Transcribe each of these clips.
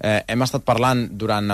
Hem estat parlant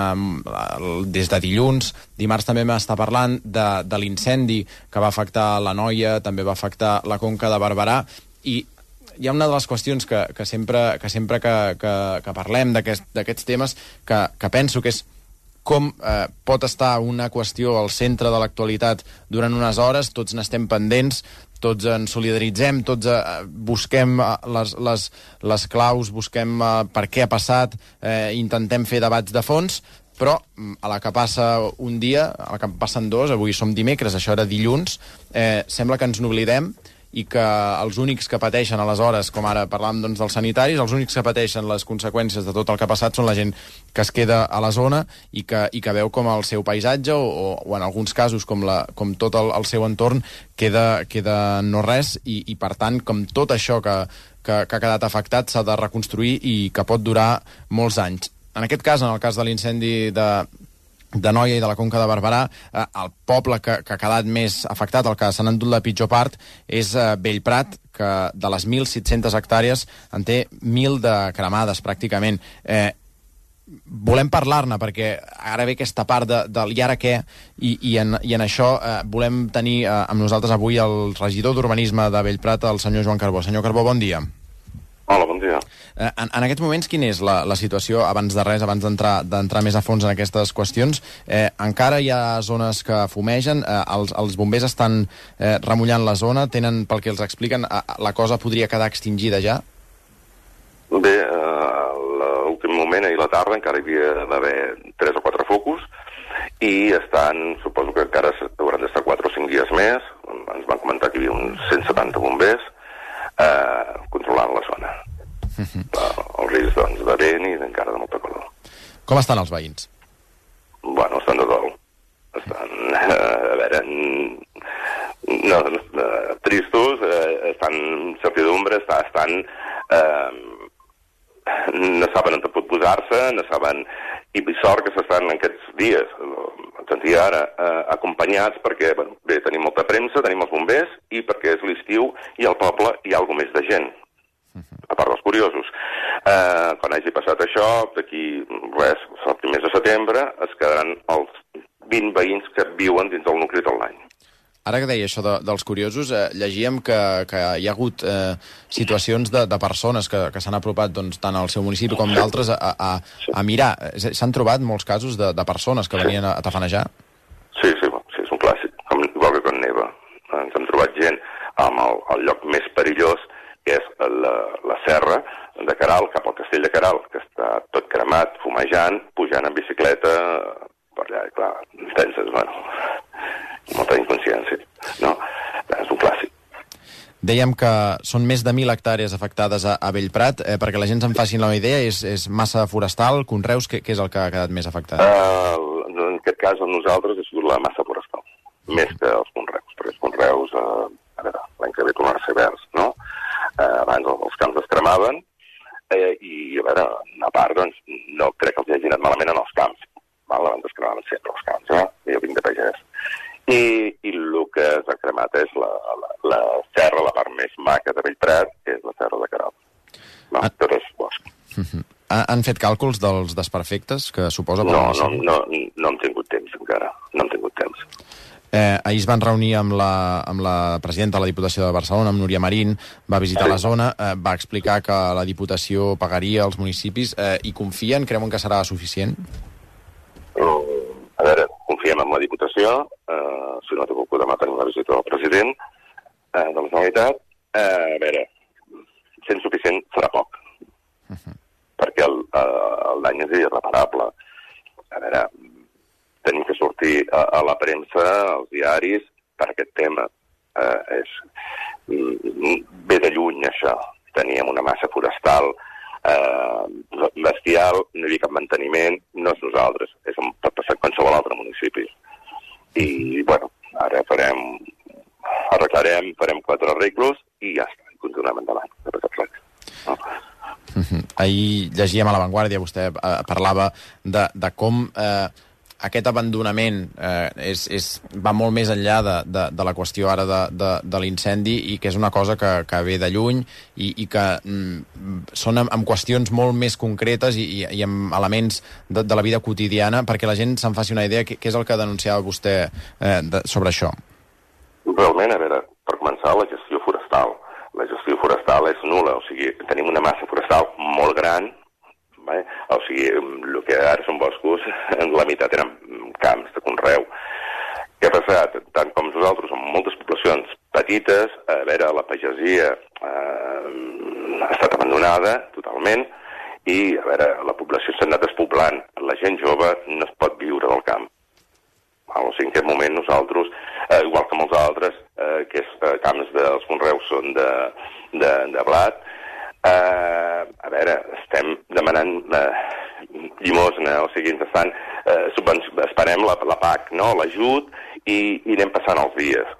des de dilluns, dimarts també vam estar parlant de l'incendi que va afectar l'Anoia, també va afectar la Conca de Barberà, i hi ha una de les qüestions que sempre que parlem d'aquests temes que penso que és com pot estar una qüestió al centre de l'actualitat durant unes hores, tots n'estem pendents, tots ens solidaritzem, tots busquem les claus, busquem per què ha passat, intentem fer debats de fons, però a la que passa un dia, a la que passen dos, avui som dimecres, això era dilluns, sembla que ens n'oblidem i que els únics que pateixen aleshores, com ara parlàvem dels sanitaris, els únics que pateixen les conseqüències de tot el que ha passat són la gent que es queda a la zona i que veu com el seu paisatge o en alguns casos com tot el seu entorn queda no res i per tant com tot això que ha quedat afectat s'ha de reconstruir i que pot durar molts anys. En aquest cas, en el cas de l'incendi d'Anoia i de la Conca de Barberà, el poble que ha quedat més afectat, el que se n'ha endut la pitjor part, és Bellprat, que de les 1.700 hectàrees en té 1.000 de cremades, pràcticament. Volem parlar-ne, perquè ara ve aquesta part del i ara què, i en això volem tenir amb nosaltres avui el regidor d'Urbanisme de Bellprat, el senyor Joan Carbó. Senyor Carbó, bon dia. Hola, bon dia. En aquests moments, quina és la situació, abans de res, abans d'entrar més a fons en aquestes qüestions? Encara hi ha zones que fumegen, els bombers estan remullant la zona, tenen, pel que els expliquen, la cosa podria quedar extingida ja? Bé, a l'últim moment, ahir a la tarda, encara hi havia d'haver 3 o 4 focus, i suposo que encara hauran d'estar 4 o 5 dies més. Ens van comentar que hi havia uns 170 bombers controlant la zona. El risc, doncs, de vent i encara de molta calor. Com estan els veïns? Bueno, estan de dol. Estan, a veure, tristos, estan en certidumbre, estan no saben on pot posar-se, no saben... I sort que s'estan en aquests dies, en sentit ara, acompanyats perquè, bé, tenim molta premsa, tenim els bombers, i perquè és l'estiu i al poble hi ha alguna més de gent, a part dels curiosos. Quan hagi passat això, d'aquí, res, els primers de setembre, es quedaran els 20 veïns que viuen dins del nucli tot l'any. Ara que deia això dels curiosos, llegíem que hi ha hagut situacions de persones que s'han apropat tant al seu municipi com d'altres a mirar. S'han trobat molts casos de persones que venien a tafanejar? Sí, és un clàssic, igual que quan neva. Ens hem trobat gent al lloc més perillós, que és la serra de Caral, cap al castell de Caral, que està tot cremat, fumejant, pujant en bicicleta per allà, i clar, penses, molta inconsciència, no? És un clàssic. Dèiem que són més de 1.000 hectàrees afectades a Bellprat. Perquè la gent se'n facin la idea, és massa forestal, conreus, què és el que ha quedat més afectat? En aquest cas, nosaltres, ha sigut la massa forestal, més que els conreus, perquè els conreus, a veure, l'any que ve tornar a ser verds, no? Abans els camps es cremaven, i a veure, a part, doncs, no crec que els hagi anat malament en els camps. Abans es cremaven sempre els camps, jo vinc de pagès. I el que s'ha cremat és la serra, la part més maca de Bellprat, que és la serra de Caral. Tot és bosc. Han fet càlculs dels desperfectes que suposa? No hem tingut temps encara, no hem tingut temps. Ahir es van reunir amb la presidenta de la Diputació de Barcelona, amb Núria Marín, va visitar la zona, va explicar que la Diputació pagaria als municipis i confien, creuen que serà suficient? A veure, confiem en la Diputació, si no t'ho demà tenim la visita del president de la Generalitat. A veure, sent suficient serà poc, perquè el dany és irreparable. A veure, tenim que sortir a la premsa, als diaris, per aquest tema. Ve de lluny, això. Teníem una massa forestal bestial, no hi havia cap manteniment, no és nosaltres, pot passar a qualsevol altre municipi. I, bueno, ara arreglarem, farem 4 arreglos i ja està, continuem endavant. Ahir llegíem a La Vanguardia, vostè parlava de com aquest abandonament va molt més enllà de la qüestió ara de l'incendi i que és una cosa que ve de lluny i que són amb qüestions molt més concretes i amb elements de la vida quotidiana, perquè la gent se'n faci una idea. Què és el que denunciava vostè sobre això? Realment, a veure, per començar, la gestió forestal. La gestió forestal és nul·la, o sigui, tenim una massa forestal molt gran, o sigui, el que ara són boscos, la meitat eren camps de conreu. Què ha passat? Tant com nosaltres, som moltes poblacions petites, a veure, la pagesia ha estat abandonada totalment i, a veure, la població s'ha anat despoblant. La gent jove no es pot viure del camp. O sigui, en aquest moment nosaltres, igual que molts altres, que camps dels conreus són de blat, a veure, estem demanant llimosna, o sigui, ens estan esperem la PAC, no?, l'ajut, i anem passant els dies.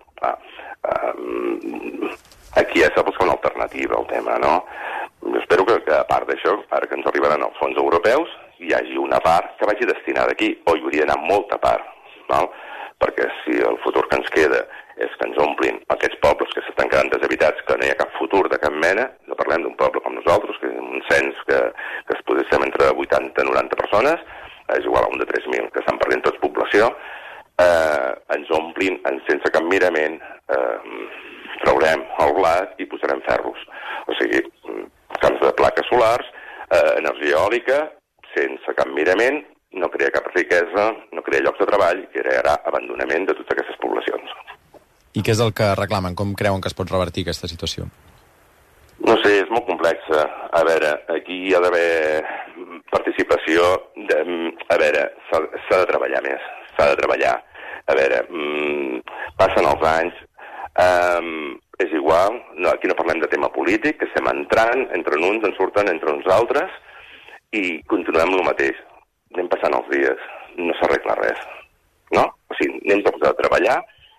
Aquí s'ha de buscar una alternativa al tema, no? Jo espero que a part d'això, ara que ens arribaran els fons europeus, hi hagi una part que vagi destinada aquí, o hi hauria d'anar molta part, no? Perquè si el futur que ens queda és que ens omplin aquests pobles que s'estan quedant deshabitats, que no hi ha cap futur de cap mena, no parlem d'un poble com nosaltres, que és un cens que es podria ser entre 80 i 90 persones, és igual a un de 3.000, que estan perdent tots població, ens omplin sense cap mirament, traurem el blat i posarem ferros. O sigui, camps de plaques solars, energia eòlica, sense cap mirament, no crea cap riquesa, no crea llocs de treball, crearà abandonament de totes aquestes poblacions. I què és el que reclamen? Com creuen que es pot revertir aquesta situació? No sé, és molt complexa. A veure, aquí hi ha d'haver participació. A veure, s'ha de treballar més, s'ha de treballar. A veure, passen els anys, és igual, no, aquí no parlem de tema polític, que estem entrant, entre uns en surten entre uns altres, i continuem el mateix. Anem passant els dies, no s'arregla res, no? O sigui, anem a posar a treballar.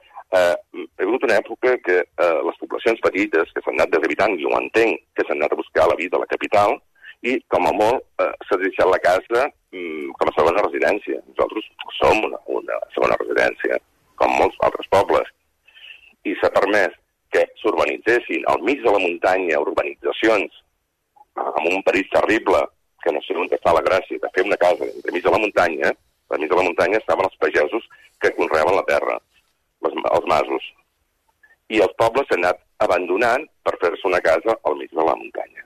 He vingut una època que les poblacions petites que s'han anat deshabitant, i ho entenc, que s'han anat a buscar la vida a la capital, i com a molt s'ha deixat la casa com a segona residència. Nosaltres som una segona residència, com molts altres pobles. I s'ha permès que s'urbanitzessin al mig de la muntanya urbanitzacions amb un perill terrible, que no sé on està la gràcia de fer una casa entremig de la muntanya. Al mig de la muntanya estaven els pagesos que conreaven la terra, els masos. I els pobles s'han anat abandonant per fer-se una casa al mig de la muntanya.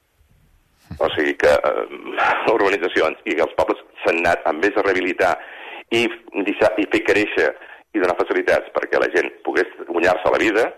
O sigui que urbanitzacions i els pobles s'han anat, en vez de rehabilitar i fer créixer i donar facilitats perquè la gent pogués guanyar-se la vida,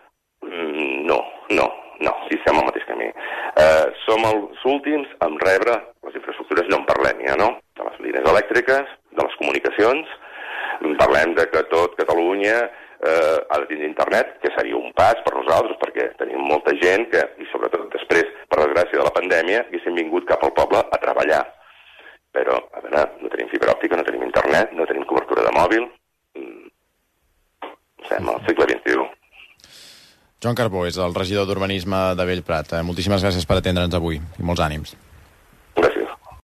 no, i estem al mateix camí. Som els últims en rebre les infraestructures, no en parlem ja, no? De les línies elèctriques, de les comunicacions, parlem de que tot Catalunya ha de tenir internet, que seria un pas per nosaltres, perquè tenim molta gent que, i sobretot després, per desgràcia de la pandèmia, haguéssim vingut cap al poble a treballar. Però, a veure, no tenim fibra òptica, no tenim internet, no tenim cobertura de mòbil. Estem al segle XXI. Joan Carbó és el regidor d'Urbanisme de Bellprat. Moltíssimes gràcies per atendre'ns avui i molts ànims.